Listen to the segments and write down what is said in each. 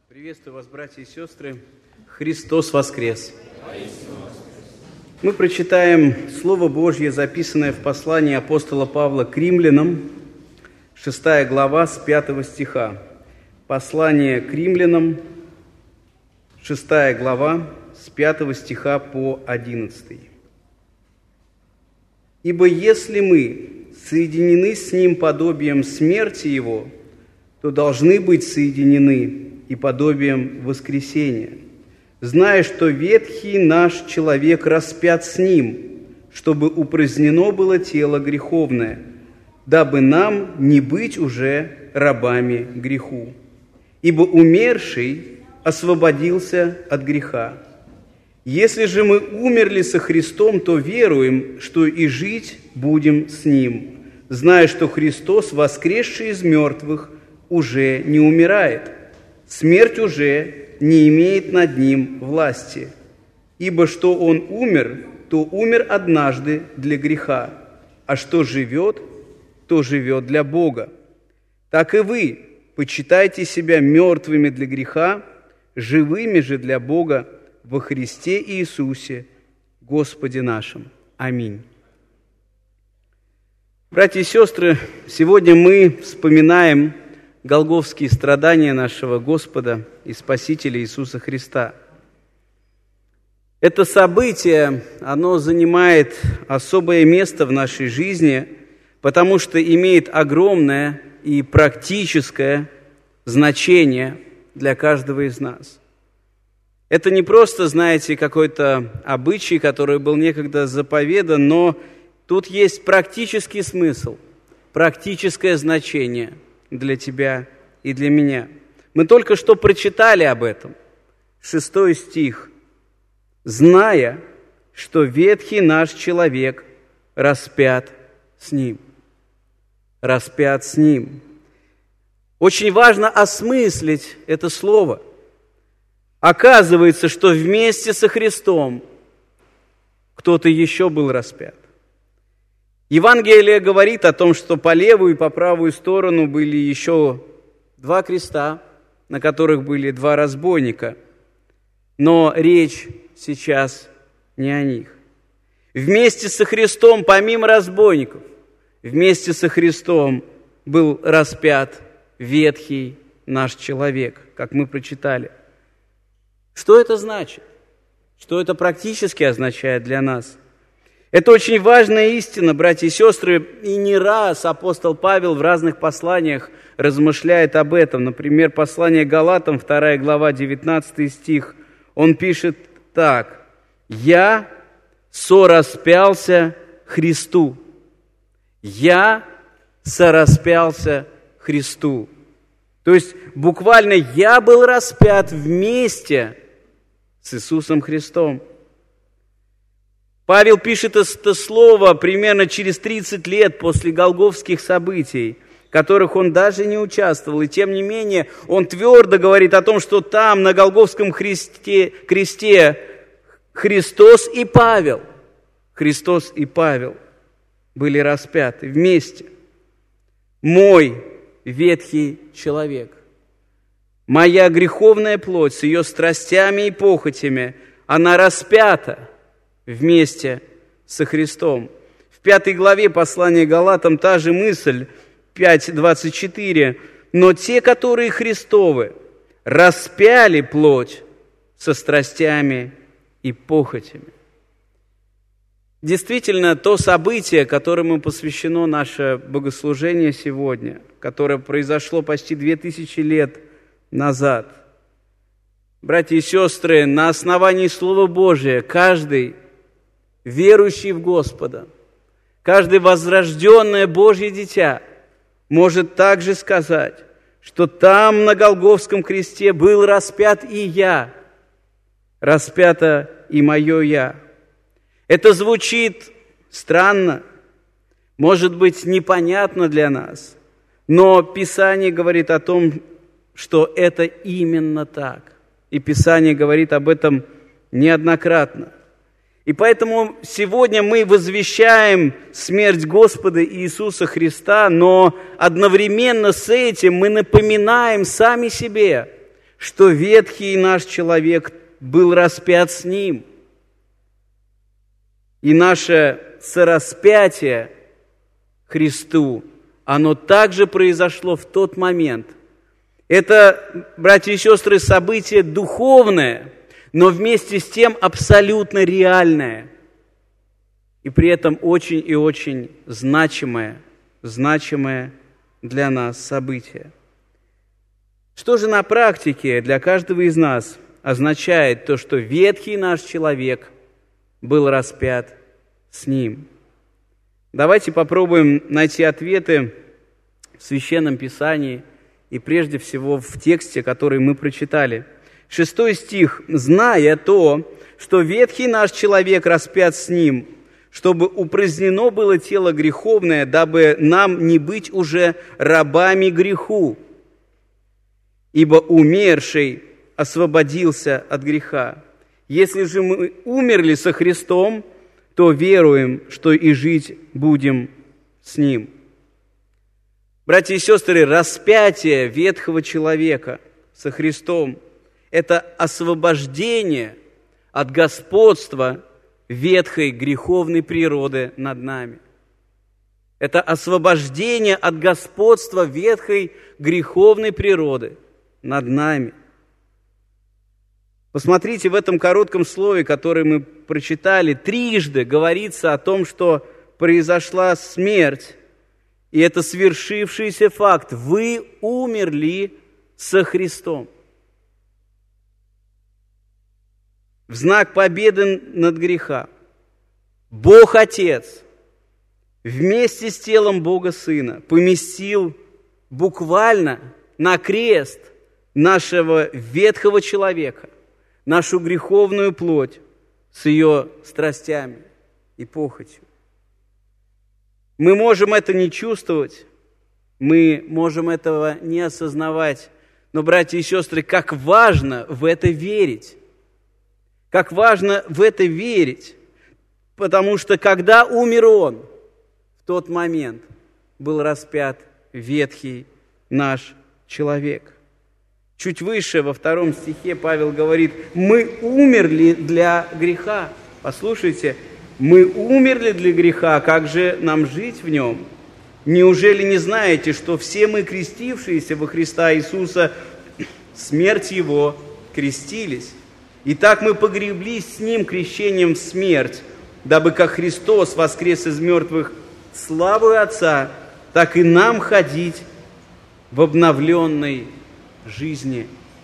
Приветствую вас, братья и сестры. Христос воскрес! Мы прочитаем Слово Божье, записанное в послании апостола Павла к римлянам, 6 глава, с 5 стиха. Послание к римлянам, 6 глава, с 5 стиха по 11. «Ибо если мы соединены с Ним подобием смерти Его, то должны быть соединены и подобием воскресения, зная, что ветхий наш человек распят с Ним, чтобы упразднено было тело греховное, дабы нам не быть уже рабами греху. Ибо умерший освободился от греха. Если же мы умерли со Христом, то веруем, что и жить будем с Ним, зная, что Христос, воскресший из мертвых, уже не умирает. Смерть уже не имеет над Ним власти. Ибо что Он умер, то умер однажды для греха, а что живет, то живет для Бога. Так и вы почитайте себя мертвыми для греха, живыми же для Бога во Христе Иисусе, Господе нашим. Аминь». Братья и сестры, сегодня мы вспоминаем голгофские страдания нашего Господа и Спасителя Иисуса Христа. Это событие, оно занимает особое место в нашей жизни, потому что имеет огромное и практическое значение для каждого из нас. Это не просто, знаете, какой-то обычай, который был некогда заповедан, но тут есть практический смысл, практическое значение для тебя и для меня. Мы только что прочитали об этом. 6 стих. «Зная, что ветхий наш человек распят с Ним». Распят с Ним. Очень важно осмыслить это слово. Оказывается, что вместе со Христом кто-то еще был распят. Евангелие говорит о том, что по левую и по правую сторону были еще 2 креста, на которых были 2 разбойника. Но речь сейчас не о них. Вместе со Христом, помимо разбойников, вместе со Христом был распят ветхий наш человек, как мы прочитали. Что это значит? Что это практически означает для нас? Это очень важная истина, братья и сестры, и не раз апостол Павел в разных посланиях размышляет об этом. Например, послание Галатам, 2 глава, 19 стих, он пишет так: «Я сораспялся Христу». «Я сораспялся Христу». То есть буквально я был распят вместе с Иисусом Христом. Павел пишет это слово примерно через 30 лет после голгофских событий, в которых он даже не участвовал. И тем не менее, он твердо говорит о том, что там, на голгофском кресте, Христос и Павел были распяты вместе. Мой ветхий человек, моя греховная плоть с ее страстями и похотями, она распята вместе со Христом. В 5 главе послания Галатам та же мысль, 5:24. «Но те, которые Христовы, распяли плоть со страстями и похотями». Действительно, то событие, которому посвящено наше богослужение сегодня, которое произошло почти 2000 лет назад. Братья и сестры, на основании Слова Божия каждый верующий в Господа, каждое возрожденное Божье дитя может также сказать, что там на Голгофском кресте был распят и я, распято и мое я. Это звучит странно, может быть, непонятно для нас, но Писание говорит о том, что это именно так. И Писание говорит об этом неоднократно. И поэтому сегодня мы возвещаем смерть Господа Иисуса Христа, но одновременно с этим мы напоминаем сами себе, что ветхий наш человек был распят с Ним. И наше сораспятие Христу, оно также произошло в тот момент. Это, братья и сестры, событие духовное, но вместе с тем абсолютно реальное. И при этом очень и очень значимое для нас событие. Что же на практике для каждого из нас означает то, что ветхий наш человек был распят с Ним? Давайте попробуем найти ответы в Священном Писании и прежде всего в тексте, который мы прочитали. 6 стих. «Зная то, что ветхий наш человек распят с Ним, чтобы упразднено было тело греховное, дабы нам не быть уже рабами греху. Ибо умерший освободился от греха. Если же мы умерли со Христом, то веруем, что и жить будем с Ним». Братья и сестры, распятие ветхого человека со Христом – это освобождение от господства ветхой греховной природы над нами. Это освобождение от господства ветхой греховной природы над нами. Посмотрите, в этом коротком слове, которое мы прочитали, трижды говорится о том, что произошла смерть, и это свершившийся факт. Вы умерли со Христом. В знак победы над грехом Бог Отец вместе с телом Бога Сына поместил буквально на крест нашего ветхого человека, нашу греховную плоть с ее страстями и похотью. Мы можем это не чувствовать, мы можем этого не осознавать, но, братья и сестры, как важно в это верить. Как важно в это верить, потому что когда умер Он, в тот момент был распят ветхий наш человек. Чуть выше, во 2 стихе, Павел говорит: мы умерли для греха. Послушайте, мы умерли для греха, как же нам жить в нем? Неужели не знаете, что все мы, крестившиеся во Христа Иисуса, смерть Его крестились? Итак, мы погреблись с Ним крещением в смерть, дабы как Христос воскрес из мертвых славою Отца, так и нам ходить в обновленной жизни.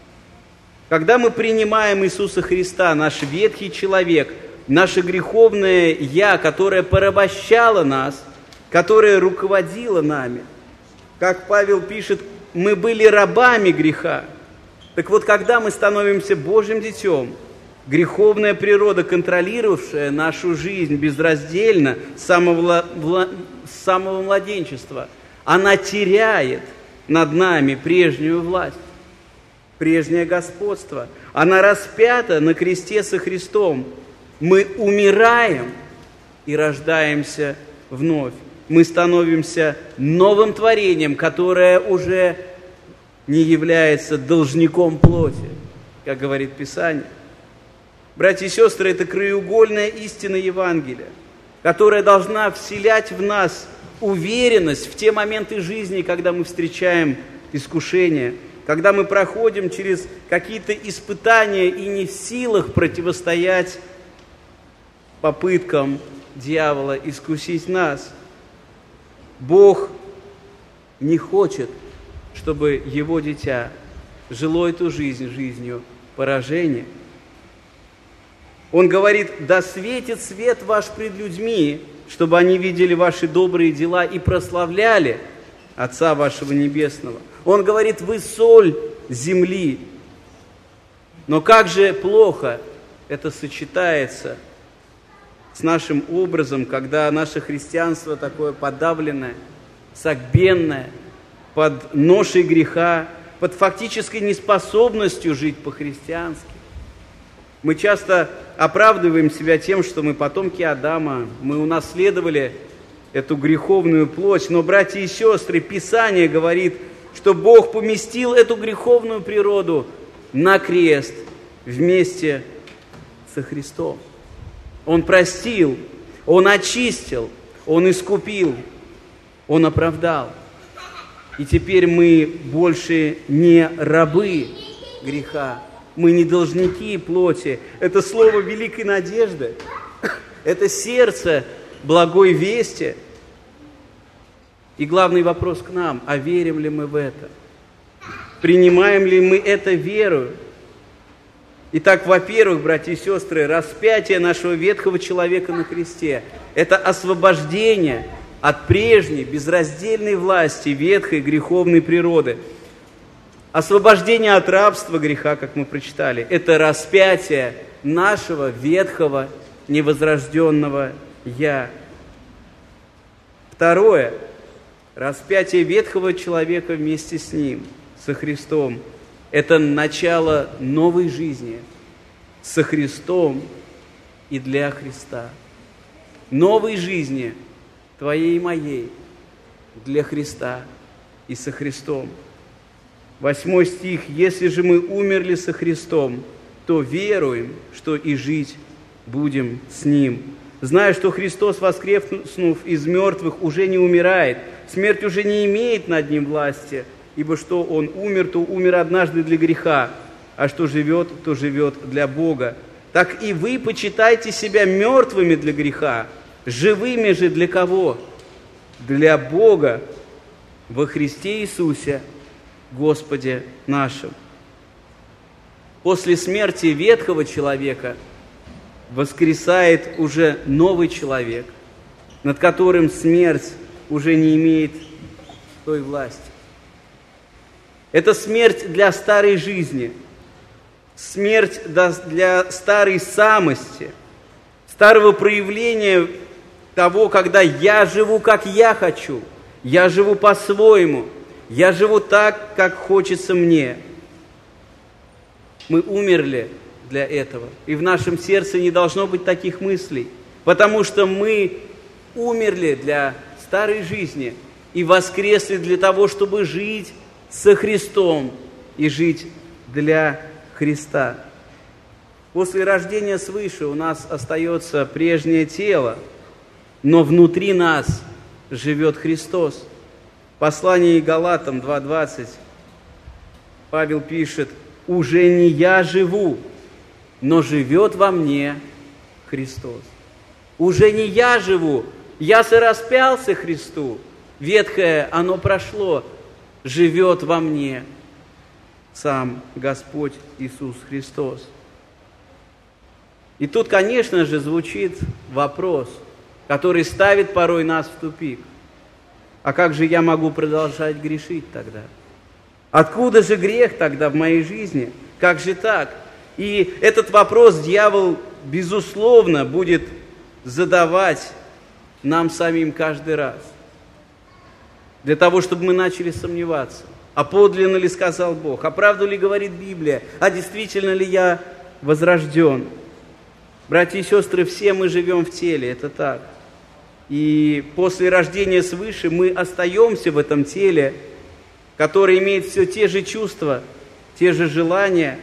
Когда мы принимаем Иисуса Христа, наш ветхий человек, наше греховное «я», которое порабощало нас, которое руководило нами, как Павел пишет, мы были рабами греха. Так вот, когда мы становимся Божьим детем, греховная природа, контролировавшая нашу жизнь безраздельно с самого младенчества, она теряет над нами прежнюю власть, прежнее господство. Она распята на кресте со Христом. Мы умираем и рождаемся вновь. Мы становимся новым творением, которое уже не является должником плоти, как говорит Писание. Братья и сестры, это краеугольная истина Евангелия, которая должна вселять в нас уверенность в те моменты жизни, когда мы встречаем искушения, когда мы проходим через какие-то испытания и не в силах противостоять попыткам дьявола искусить нас. Бог не хочет, чтобы Его дитя жило эту жизнь жизнью поражения. Он говорит: да светит свет ваш пред людьми, чтобы они видели ваши добрые дела и прославляли Отца вашего Небесного. Он говорит: вы соль земли. Но как же плохо это сочетается с нашим образом, когда наше христианство такое подавленное, согбенное, под ношей греха, под фактической неспособностью жить по-христиански. Мы часто оправдываем себя тем, что мы потомки Адама, мы унаследовали эту греховную плоть. Но, братья и сестры, Писание говорит, что Бог поместил эту греховную природу на крест вместе со Христом. Он простил, Он очистил, Он искупил, Он оправдал. И теперь мы больше не рабы греха, мы не должники плоти. Это слово великой надежды, это сердце благой вести. И главный вопрос к нам: а верим ли мы в это? Принимаем ли мы это верою? Итак, во-первых, братья и сестры, распятие нашего ветхого человека на кресте – это освобождение от прежней безраздельной власти ветхой греховной природы. Освобождение от рабства греха, как мы прочитали, это распятие нашего ветхого невозрожденного «я». Второе, распятие ветхого человека вместе с ним, со Христом, это начало новой жизни со Христом и для Христа. Новой жизни твоей и моей для Христа и со Христом. 8 стих. «Если же мы умерли со Христом, то веруем, что и жить будем с Ним. Зная, что Христос, воскреснув из мертвых, уже не умирает, смерть уже не имеет над Ним власти, ибо что Он умер, то умер однажды для греха, а что живет, то живет для Бога. Так и вы почитайте себя мертвыми для греха, живыми же для кого? Для Бога во Христе Иисусе, Господе нашим». После смерти ветхого человека воскресает уже новый человек, над которым смерть уже не имеет той власти. Это смерть для старой жизни, смерть для старой самости, старого проявления того, когда я живу, как я хочу, я живу по-своему, я живу так, как хочется мне. Мы умерли для этого, и в нашем сердце не должно быть таких мыслей, потому что мы умерли для старой жизни и воскресли для того, чтобы жить со Христом и жить для Христа. После рождения свыше у нас остается прежнее тело, но внутри нас живет Христос. В послании Галатам 2:20 Павел пишет: «Уже не я живу, но живет во мне Христос». Уже не я живу, я сораспялся Христу, ветхое оно прошло, живет во мне сам Господь Иисус Христос. И тут, конечно же, звучит вопрос, который ставит порой нас в тупик. А как же я могу продолжать грешить тогда? Откуда же грех тогда в моей жизни? Как же так? И этот вопрос дьявол, безусловно, будет задавать нам самим каждый раз, для того, чтобы мы начали сомневаться. А подлинно ли сказал Бог? А правду ли говорит Библия? А действительно ли я возрожден? Братья и сестры, все мы живем в теле, это так. И после рождения свыше мы остаемся в этом теле, которое имеет все те же чувства, те же желания,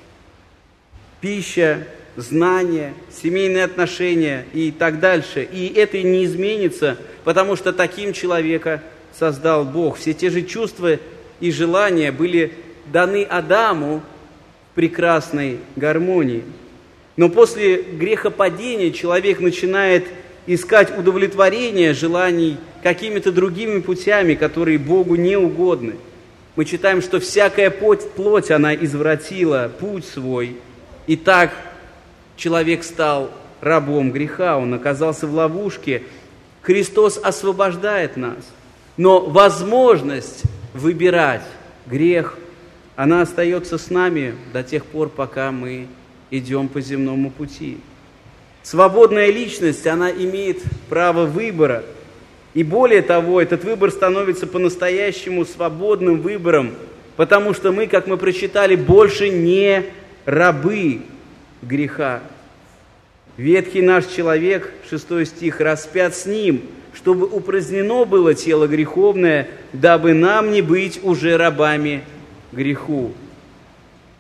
пища, знания, семейные отношения и так дальше. И это не изменится, потому что таким человека создал Бог. Все те же чувства и желания были даны Адаму в прекрасной гармонии. Но после грехопадения человек начинает искать удовлетворение желаний какими-то другими путями, которые Богу не угодны. Мы читаем, что всякая плоть, она извратила путь свой, и так человек стал рабом греха, он оказался в ловушке. Христос освобождает нас, но возможность выбирать грех, она остается с нами до тех пор, пока мы идем по земному пути. Свободная личность, она имеет право выбора. И более того, этот выбор становится по-настоящему свободным выбором, потому что мы, как мы прочитали, больше не рабы греха. Ветхий наш человек, 6 стих, распят с ним, чтобы упразднено было тело греховное, дабы нам не быть уже рабами греху.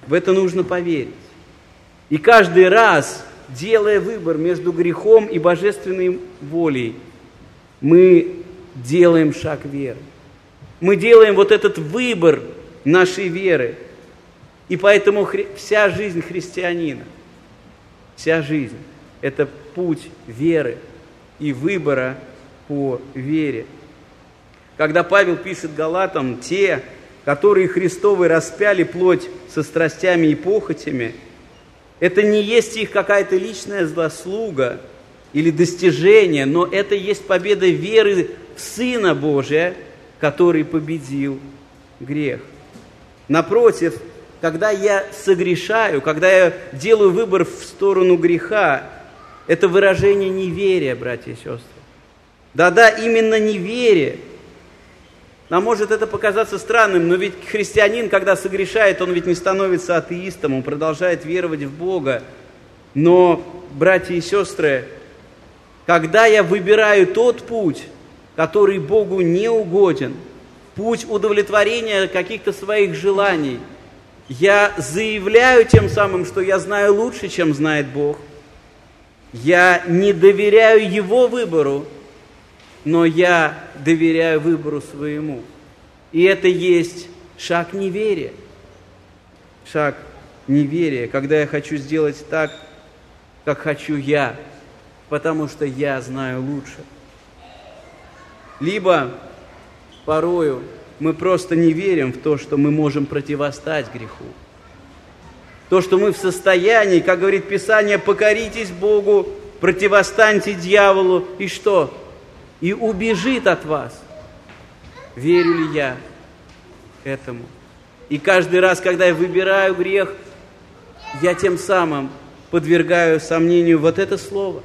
В это нужно поверить. И каждый раз, делая выбор между грехом и божественной волей, мы делаем шаг веры. Мы делаем вот этот выбор нашей веры. И поэтому вся жизнь христианина, вся жизнь – это путь веры и выбора по вере. Когда Павел пишет Галатам, те, которые Христовы распяли плоть со страстями и похотями, это не есть их какая-то личная заслуга или достижение, но это есть победа веры в Сына Божия, который победил грех. Напротив, когда я согрешаю, когда я делаю выбор в сторону греха, это выражение неверия, братья и сестры. Да-да, именно неверие. Нам может это показаться странным, но ведь христианин, когда согрешает, он ведь не становится атеистом, он продолжает веровать в Бога. Но, братья и сестры, когда я выбираю тот путь, который Богу не угоден, путь удовлетворения каких-то своих желаний, я заявляю тем самым, что я знаю лучше, чем знает Бог. Я не доверяю Его выбору, но я доверяю выбору своему. И это есть шаг неверия. Шаг неверия, когда я хочу сделать так, как хочу я, потому что я знаю лучше. Либо порою мы просто не верим в то, что мы можем противостать греху. То, что мы в состоянии, как говорит Писание, покоритесь Богу, противостаньте дьяволу, и что? И убежит от вас. Верю ли я этому? И каждый раз, когда я выбираю грех, я тем самым подвергаю сомнению вот это слово.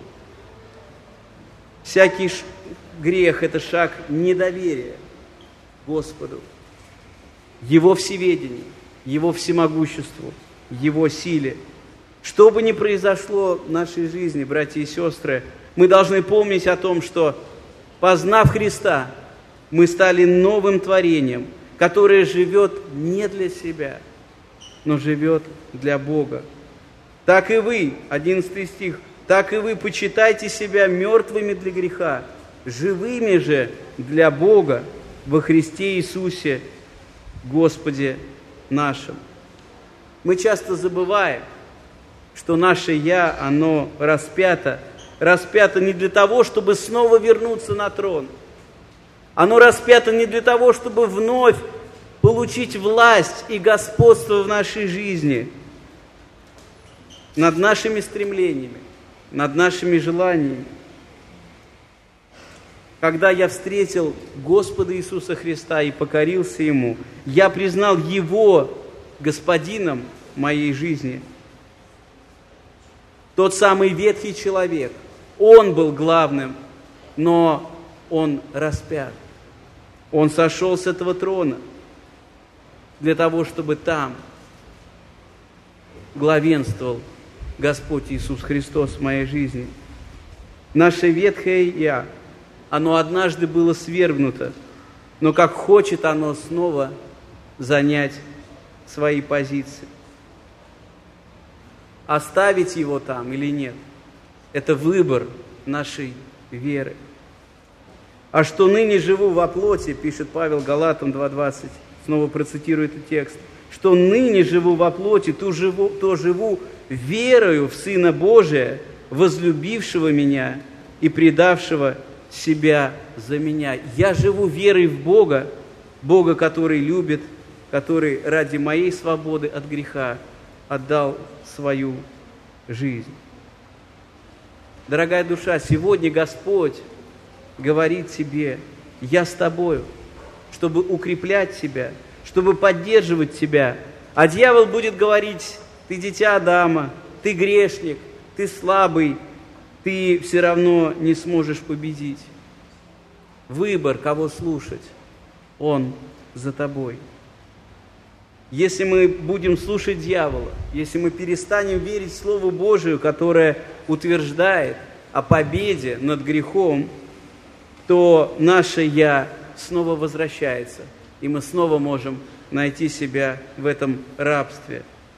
Всякий грех – это шаг недоверия Господу, Его всеведению, Его всемогуществу, Его силе. Что бы ни произошло в нашей жизни, братья и сестры, мы должны помнить о том, что, познав Христа, мы стали новым творением, которое живет не для себя, но живет для Бога. Так и вы, 11 стих, так и вы почитайте себя мертвыми для греха, живыми же для Бога во Христе Иисусе, Господе нашим. Мы часто забываем, что наше «я», оно распято. Распято не для того, чтобы снова вернуться на трон. Оно распято не для того, чтобы вновь получить власть и господство в нашей жизни над нашими стремлениями, над нашими желаниями. Когда я встретил Господа Иисуса Христа и покорился Ему, я признал Его Господином моей жизни. Тот самый ветхий человек, он был главным, но он распят. Он сошел с этого трона для того, чтобы там главенствовал Господь Иисус Христос в моей жизни. Наше ветхое «я», оно однажды было свергнуто, но как хочет оно снова занять свои позиции. Оставить его там или нет, это выбор нашей веры. А что ныне живу во плоти, пишет Павел Галатам 2:20, снова процитирую этот текст, что ныне живу во плоти, то живу верою в Сына Божия, возлюбившего меня и предавшего себя за меня. Я живу верой в Бога, Бога, который любит, который ради моей свободы от греха отдал свою жизнь. Дорогая душа, сегодня Господь говорит тебе: я с тобою, чтобы укреплять тебя, чтобы поддерживать тебя. А дьявол будет говорить: ты дитя Адама, ты грешник, ты слабый, ты все равно не сможешь победить. Выбор, кого слушать, он за тобой. Если мы будем слушать дьявола, если мы перестанем верить в Слову Божию, которое утверждает о победе над грехом, то наше «я» снова возвращается, и мы снова можем найти себя в этом рабстве.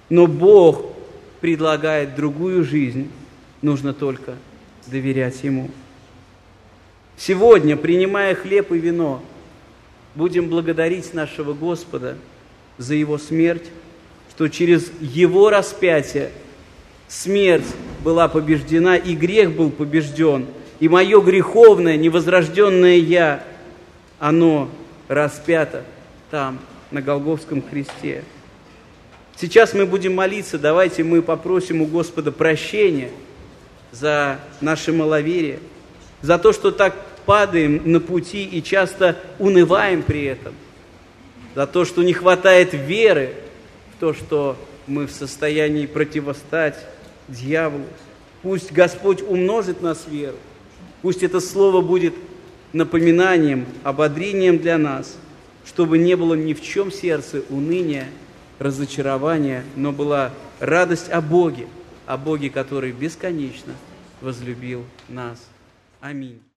Но Бог предлагает другую жизнь, нужно только доверять Ему. Сегодня, принимая хлеб и вино, будем благодарить нашего Господа за Его смерть, что через Его распятие смерть была побеждена, и грех был побежден, и мое греховное, невозрожденное «я», оно распято там, на Голгофском кресте. Сейчас мы будем молиться, давайте мы попросим у Господа прощения за наше маловерие, за то, что так падаем на пути и часто унываем при этом, за то, что не хватает веры в то, что мы в состоянии противостать дьяволу. Пусть Господь умножит нас веру, пусть это слово будет напоминанием, ободрением для нас, чтобы не было ни в чем сердце уныния, разочарования, но была радость о Боге, который бесконечно возлюбил нас. Аминь.